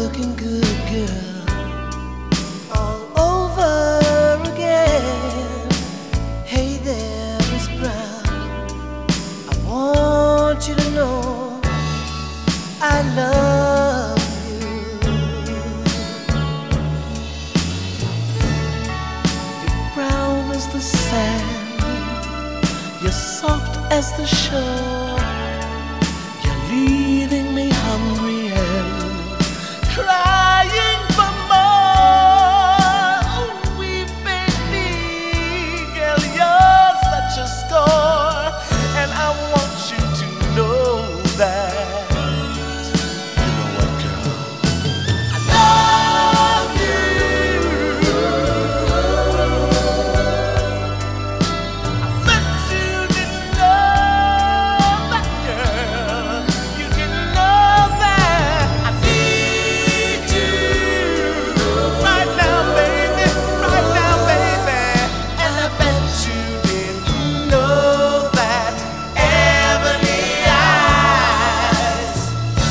looking good, girl, all over again. Hey there, Miss Brown, I want you to know I love you. You're brown as the sand, you're soft as the shore. You're leaving me hungry and crying for more. Oh, wee baby, girl, you're such a score, and I want you to know that. You know what, girl? I love you. I bet you didn't know that, girl. You didn't know that. I need you right now, baby, right now, baby. And I bet you didn't know that. Ebony eyes.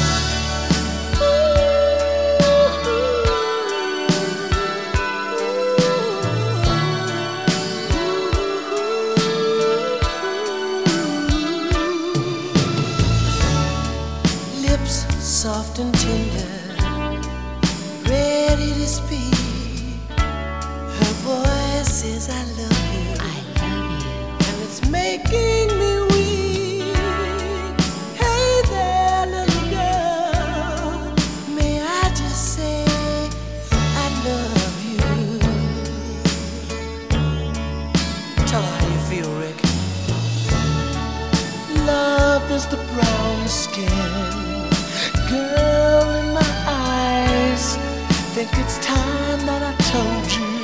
Lips soft and tender, ready to speak. Her voice says I love you, I love you. and it's making me weak. Hey there, little girl, may I just say I love you. Tell her how you feel, Rick. Love is the brown skin, girl in my eyes. Think it's time that I told you